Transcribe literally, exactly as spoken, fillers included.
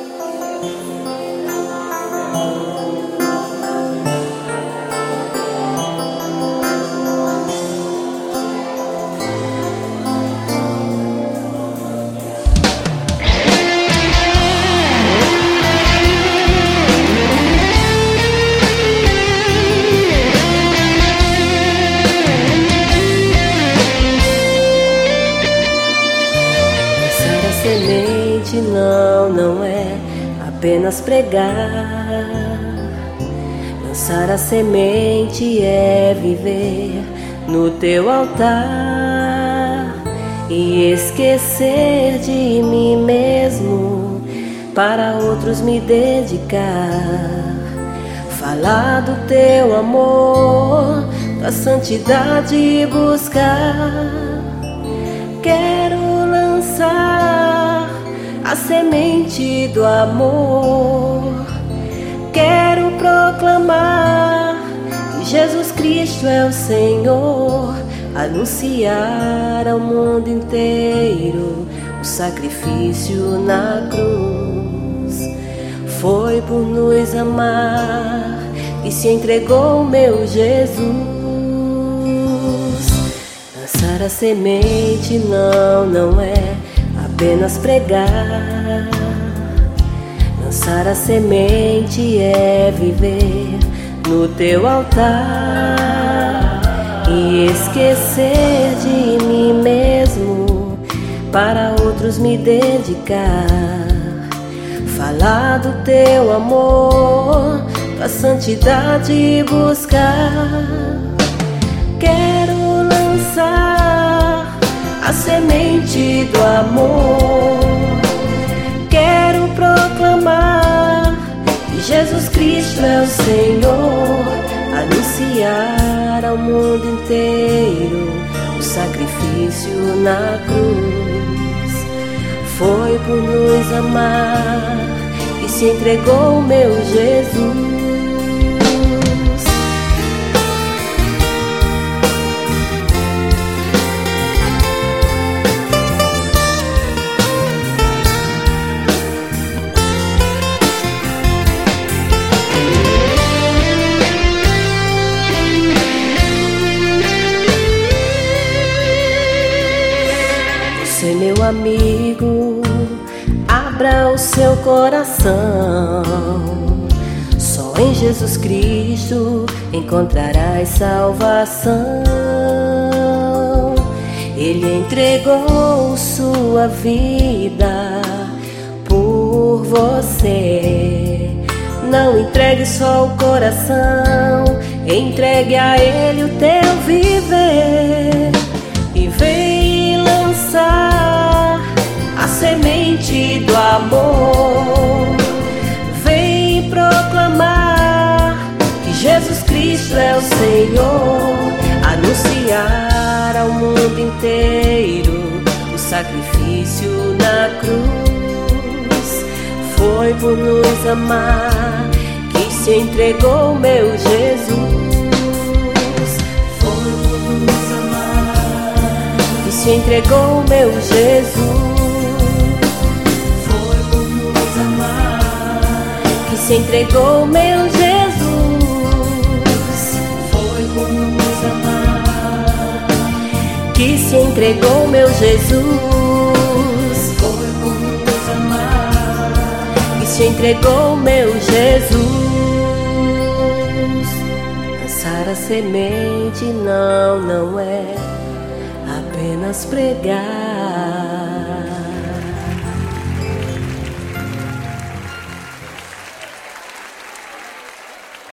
Semente não, não é apenas pregar. Lançar a semente é viver no teu altar e esquecer de mim mesmo para outros me dedicar. Falar do teu amor, da santidade buscar. Quero lançar a semente do amor. Quero proclamar que Jesus Cristo é o Senhor. Anunciar ao mundo inteiro o sacrifício na cruz. Foi por nos amar que se entregou meu Jesus. Lançar a semente não, não é apenas pregar. Lançar a semente é viver no teu altar e esquecer de mim mesmo para outros me dedicar. Falar do teu amor, da santidade buscar. Quero lançar a semente do amor. Quero proclamar que Jesus Cristo é o Senhor. Anunciar ao mundo inteiro o sacrifício na cruz. Foi por nos amar que se entregou meu Jesus. Você, meu amigo, abra o seu coração. Só em Jesus Cristo encontrarás salvação. Ele entregou sua vida por você. Não entregue só o coração, entregue a Ele o teu viver. E vem lançar a semente do amor. Vem proclamar que Jesus Cristo é o Senhor. Anunciar ao mundo inteiro o sacrifício na cruz. Foi por nos amar que se entregou meu Jesus. Foi por nos amar que se entregou meu Jesus. Se entregou meu Jesus. Foi por nos amar que se entregou meu Jesus. Foi por nos amar que se entregou meu Jesus. Lançar a semente não, não é apenas pregar.